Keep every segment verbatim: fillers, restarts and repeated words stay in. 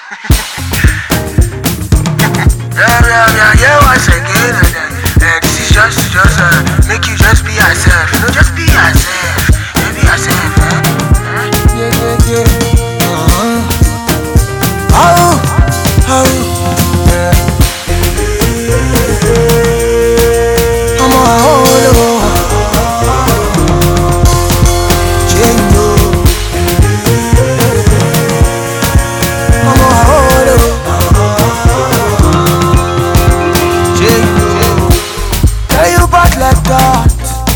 Yeah, yeah, yeah, yeah, once again, and then, uh, this is just, just, uh, make you just be yourself, you know, just be yourself, yeah, be yourself, eh? Yeah, yeah, yeah, uh-huh. Oh, oh, yeah. I'm a whole, J-Lo. I'm a whole, like that.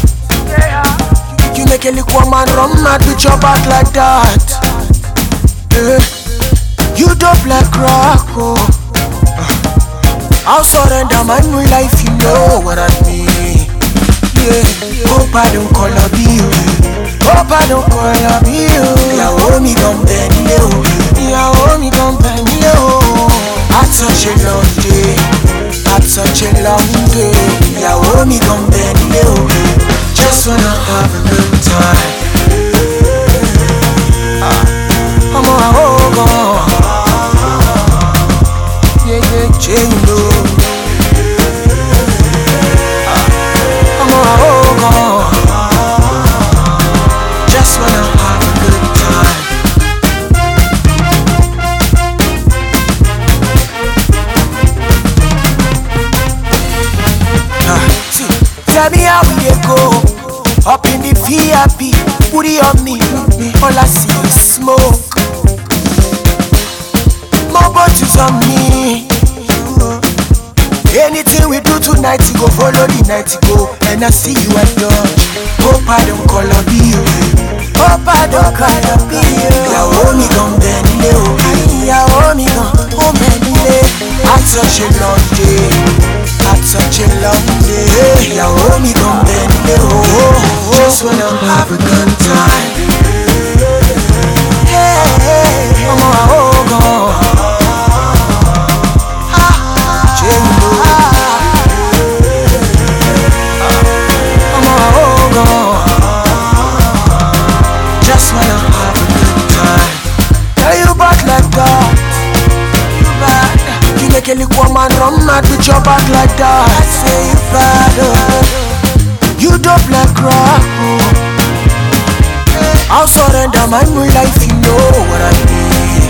You make a little woman run mad with your back like that. Yeah. You dope like rock, oh. I'll surrender my new life, you know what I mean. Yeah. Hope I don't call up you. Hope I don't call up you. Yeah, oh me gon' bend you. Yeah, oh me gon' bend you. I touch a long day. I touch a long day. Yeah, oh me gon' bend you. Just wanna have a good time. I'm a whole gone. Yeah, yeah, J-Lo. I'm a whole gone. Just wanna have a good time. Ah, see, tell me how we dey go. Up in the V I P, booty on me, all I see is smoke. More bottles on me. Anything we do tonight, you go follow the night you go. And I see you at Dodge. Hope I don't call up you. Hope I don't call up you. Yeah, oh me gon' bend you. Yeah, oh me gon' oh bend you. I touch a long day. I touch a long day. Yeah, oh me gon' bend you. Just wanna have a good time. Hey, hey, I'm a whole gone. J-Lo. I'm a whole gone. Just wanna have a good time. Yeah, you bad like that. You bad. You make a little woman run mad with your back like that. I say you bad. Oh. You dope like rock, oh. I'll surrender my new life, you know what I mean.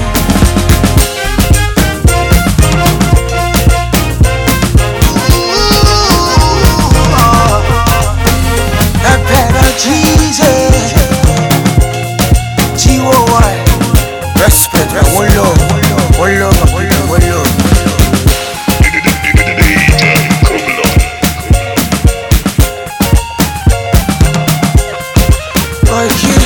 That better Jesus. G O Y. Respect, one love, one love, one love, one love. Like you.